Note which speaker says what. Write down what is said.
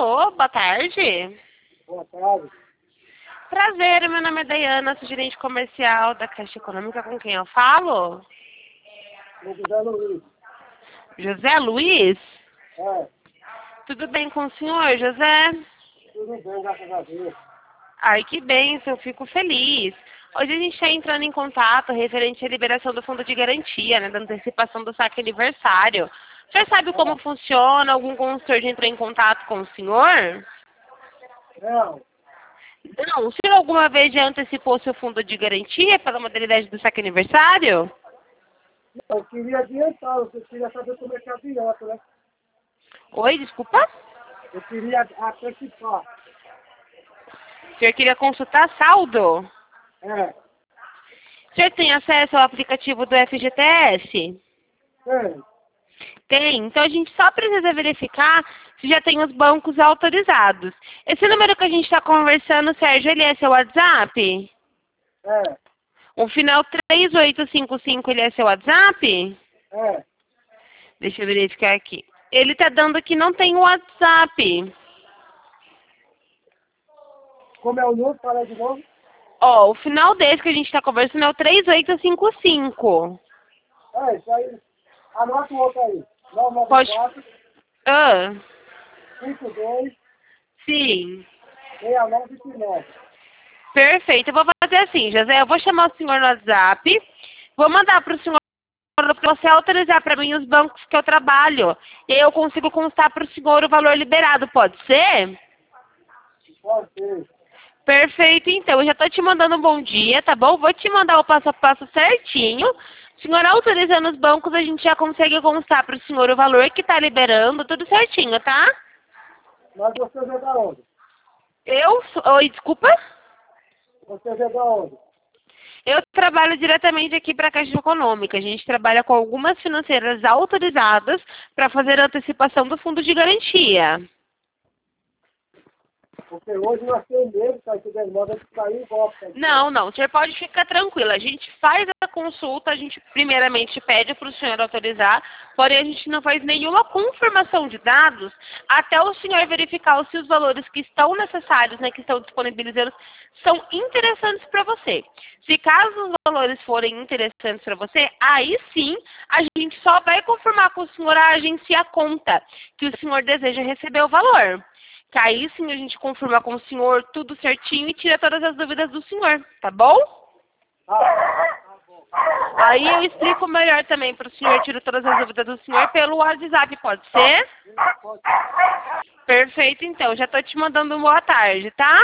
Speaker 1: Alô, boa tarde.
Speaker 2: Boa tarde.
Speaker 1: Prazer, meu nome é Dayana, sou gerente comercial da Caixa Econômica, com quem eu falo?
Speaker 2: Meu José Luiz.
Speaker 1: José Luiz?
Speaker 2: É,
Speaker 1: Tudo bem com o senhor, José?
Speaker 2: tudo bem, graças a Deus.
Speaker 1: Ai, que bênção, eu fico feliz. Hoje a gente está entrando em contato referente à liberação do fundo de garantia, né, da antecipação do saque aniversário. O senhor sabe como funciona? Algum consultor já entrou em contato com o senhor?
Speaker 2: Não,
Speaker 1: Não, o senhor alguma vez já antecipou seu fundo de garantia pela modalidade do saque aniversário?
Speaker 2: eu queria adiantar, eu queria saber como é que adianta, né?
Speaker 1: Oi, desculpa?
Speaker 2: Eu queria antecipar.
Speaker 1: O senhor queria consultar saldo?
Speaker 2: É,
Speaker 1: O senhor tem acesso ao aplicativo do FGTS?
Speaker 2: tem.
Speaker 1: Tem. Então a gente só precisa verificar se já tem os bancos autorizados. Esse número que a gente está conversando, Sérgio, ele é seu WhatsApp?
Speaker 2: É,
Speaker 1: O final 3855, ele é seu WhatsApp?
Speaker 2: é.
Speaker 1: Deixa eu verificar aqui. Ele está dando que não tem o WhatsApp.
Speaker 2: Como é o número? Fala de novo.
Speaker 1: Ó, o final desse que a gente está conversando é o 3855.
Speaker 2: É, isso aí. Anota o outro aí.
Speaker 1: Pode...
Speaker 2: 994
Speaker 1: Ah,
Speaker 2: 52
Speaker 1: sim.
Speaker 2: 6929.
Speaker 1: Perfeito. Eu vou fazer assim, José. Eu vou chamar o senhor no WhatsApp. Vou mandar para o senhor para você autorizar para mim os bancos que eu trabalho. E aí eu consigo constar para o senhor o valor liberado. Pode ser?
Speaker 2: Pode ser.
Speaker 1: Perfeito, então. Eu já estou te mandando um bom dia, tá bom? Vou te mandar o passo a passo certinho. O senhor autorizando os bancos, a gente já consegue constar para o senhor o valor que está liberando, tudo certinho, tá?
Speaker 2: Mas você vê da onde?
Speaker 1: Oi, desculpa?
Speaker 2: Você vê da onde?
Speaker 1: Eu trabalho diretamente aqui para a Caixa Econômica. A gente trabalha com algumas financeiras autorizadas para fazer a antecipação do fundo de garantia.
Speaker 2: Porque hoje nós temos medo, tá entendendo? Moda de cair em golpe, tá entendendo?
Speaker 1: Não, o senhor pode ficar tranquilo. A gente faz a consulta, a gente primeiramente pede para o senhor autorizar, porém a gente não faz nenhuma confirmação de dados até o senhor verificar se os valores que estão necessários, né, que estão disponibilizados, são interessantes para você. Se caso os valores forem interessantes para você, aí sim a gente só vai confirmar com o senhor a agência a conta que o senhor deseja receber o valor. Que aí sim a gente confirma com o senhor tudo certinho e tira todas as dúvidas do senhor, tá bom?
Speaker 2: Tá bom.
Speaker 1: Aí eu explico melhor também para o senhor, tiro todas as dúvidas do senhor pelo WhatsApp, pode ser?
Speaker 2: Pode.
Speaker 1: Perfeito, então. Já estou te mandando uma boa tarde, tá?